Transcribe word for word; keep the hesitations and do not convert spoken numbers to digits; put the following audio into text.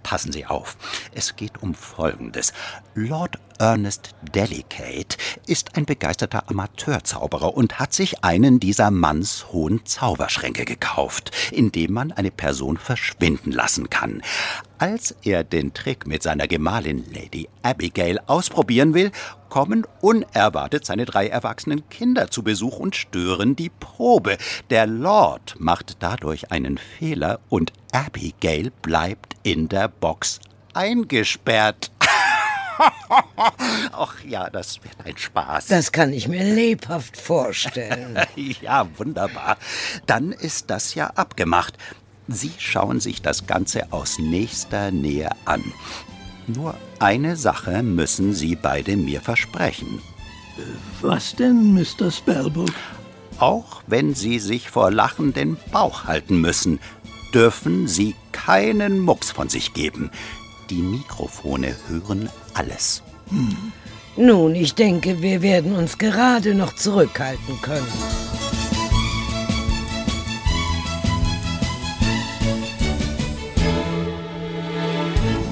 Passen Sie auf. Es geht um Folgendes. Lord Ernest Delicate ist ein begeisterter Amateurzauberer und hat sich einen dieser mannshohen Zauberschränke gekauft, in dem man eine Person verschwinden lassen kann. Als er den Trick mit seiner Gemahlin Lady Abigail ausprobieren will, kommen unerwartet seine drei erwachsenen Kinder zu Besuch und stören die Probe. Der Lord macht dadurch einen Fehler und Abigail bleibt in der Box eingesperrt. Ach ja, das wird ein Spaß. Das kann ich mir lebhaft vorstellen. Ja, wunderbar. Dann ist das ja abgemacht. Sie schauen sich das Ganze aus nächster Nähe an. Nur eine Sache müssen Sie beide mir versprechen. Was denn, Mister Spellbook? Auch wenn Sie sich vor Lachen den Bauch halten müssen, dürfen Sie keinen Mucks von sich geben. Die Mikrofone hören alles. Hm. Nun, ich denke, wir werden uns gerade noch zurückhalten können.